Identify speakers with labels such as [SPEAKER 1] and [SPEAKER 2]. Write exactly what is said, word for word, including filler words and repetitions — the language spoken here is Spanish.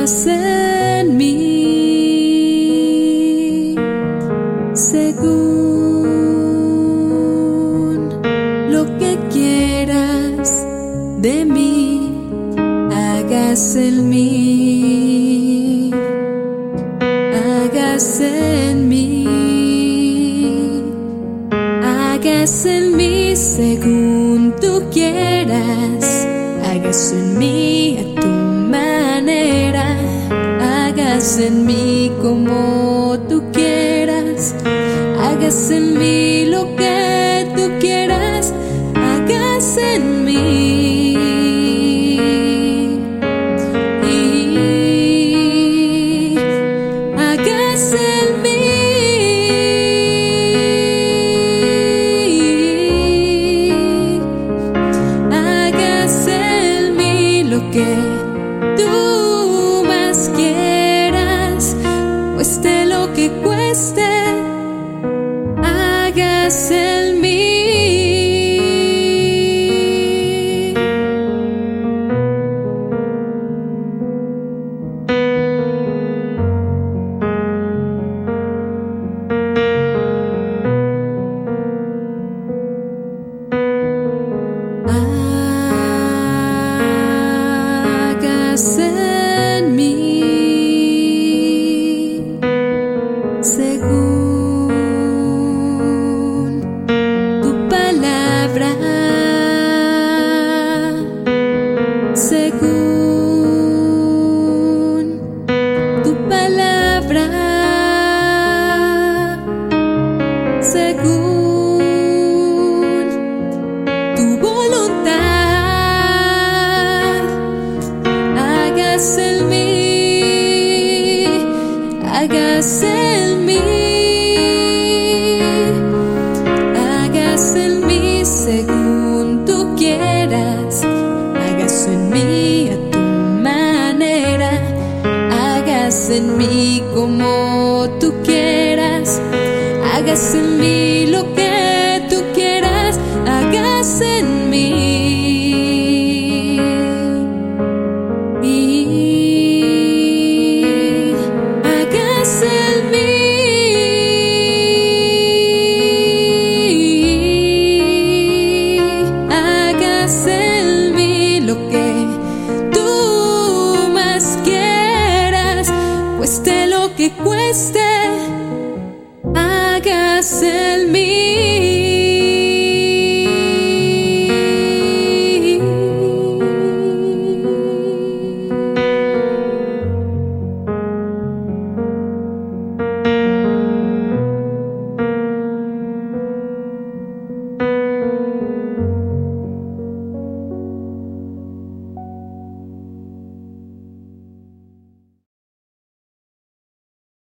[SPEAKER 1] Haz en mí según lo que quieras de mí, hagas en mí, hagas en mí, hagas en mí según tú quieras, hagas en mí a tu manera, hagas en mí como tú quieras, hagas en mí lo que tú quieras, hagas en mí. Y hagas en mí, hagas en mí lo que tú más quieras, cueste lo que cueste, hagas en mí. Hagas en mí según tu palabra, según tu palabra, según tu voluntad, hagas en mí, hagas en mí, hagas en mí según tú quieras, hagas en mí a tu manera, hagas en mí como tú quieras, hagas en mí